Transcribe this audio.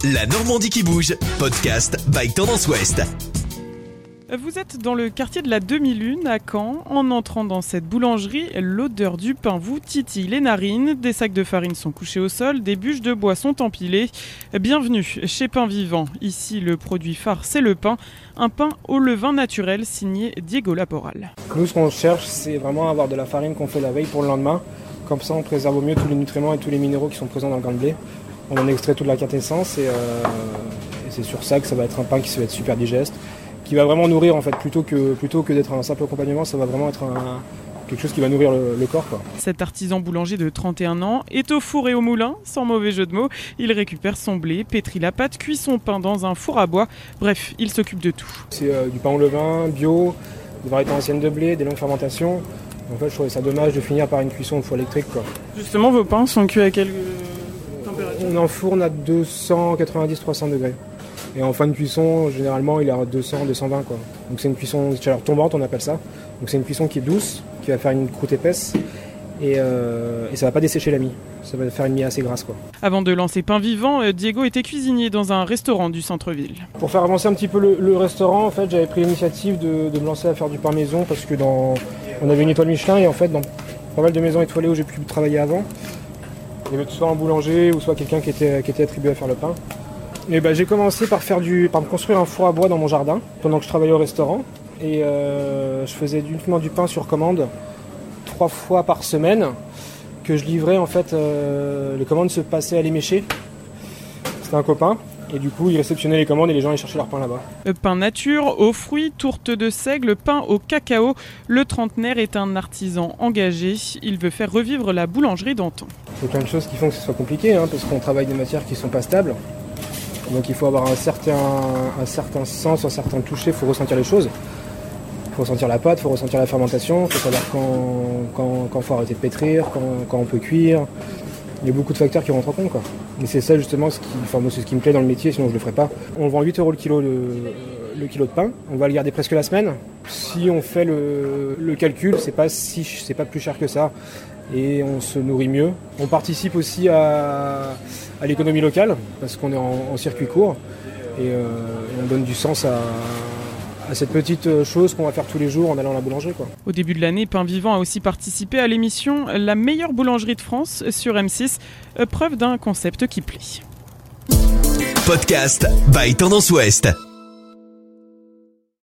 La Normandie qui bouge, podcast by Tendance Ouest. Vous êtes dans le quartier de la Demi-Lune à Caen. En entrant dans cette boulangerie, l'odeur du pain vous titille les narines. Des sacs de farine sont couchés au sol, des bûches de bois sont empilées. Bienvenue chez Pain Vivant. Ici, le produit phare, c'est le pain. Un pain au levain naturel signé Diego Laporal. Nous, ce qu'on cherche, c'est vraiment avoir de la farine qu'on fait la veille pour le lendemain. Comme ça, on préserve au mieux tous les nutriments et tous les minéraux qui sont présents dans le grain de blé. On en extrait toute la quintessence et c'est sur ça que ça va être un pain qui va être super digeste, qui va vraiment nourrir en fait, plutôt que d'être un simple accompagnement, ça va vraiment être quelque chose qui va nourrir le corps, quoi. Cet artisan boulanger de 31 ans est au four et au moulin, sans mauvais jeu de mots. Il récupère son blé, pétrit la pâte, cuit son pain dans un four à bois. Bref, il s'occupe de tout. C'est du pain au levain, bio, des variétés anciennes de blé, des longues fermentations. En fait, je trouvais ça dommage de finir par une cuisson au four électrique, quoi. Justement, vos pains sont cuits à quelle température ? On enfourne à 290-300 degrés. Et en fin de cuisson, généralement, il est à 200-220, quoi. Donc c'est une cuisson de chaleur tombante, on appelle ça. Donc c'est une cuisson qui est douce, qui va faire une croûte épaisse. Et ça va pas dessécher la mie. Ça va faire une mie assez grasse, quoi. Avant de lancer Pain Vivant, Diego était cuisinier dans un restaurant du centre-ville. Pour faire avancer un petit peu le restaurant, en fait, j'avais pris l'initiative de me lancer à faire du pain maison parce que on avait une étoile Michelin et en fait, dans pas mal de maisons étoilées où j'ai pu travailler avant, il y avait soit un boulanger ou soit quelqu'un qui était attribué à faire le pain. Et j'ai commencé par me construire un four à bois dans mon jardin pendant que je travaillais au restaurant. Et je faisais uniquement du pain sur commande 3 fois par semaine que je livrais. En fait, les commandes se passaient à l'éméché. C'était un copain. Et du coup, il réceptionnait les commandes et les gens allaient chercher leur pain là-bas. Pain nature, aux fruits, tourte de seigle, pain au cacao. Le trentenaire est un artisan engagé. Il veut faire revivre la boulangerie d'antan. Il y a plein de choses qui font que ce soit compliqué, parce qu'on travaille des matières qui ne sont pas stables. Donc il faut avoir un certain sens, un certain toucher, il faut ressentir les choses. Il faut ressentir la pâte, il faut ressentir la fermentation, il faut savoir quand il faut arrêter de pétrir, quand on peut cuire. Il y a beaucoup de facteurs qui rentrent en compte, quoi. Mais c'est ça justement c'est ce qui me plaît dans le métier, sinon je ne le ferais pas. On vend 8 € le kilo le kilo de pain, on va le garder presque la semaine. Si on fait le calcul, c'est pas plus cher que ça. Et on se nourrit mieux. On participe aussi à l'économie locale parce qu'on est en circuit court et on donne du sens à cette petite chose qu'on va faire tous les jours en allant à la boulangerie, quoi. Au début de l'année, Pain Vivant a aussi participé à l'émission La meilleure boulangerie de France sur M6, preuve d'un concept qui plaît. Podcast by Tendance Ouest.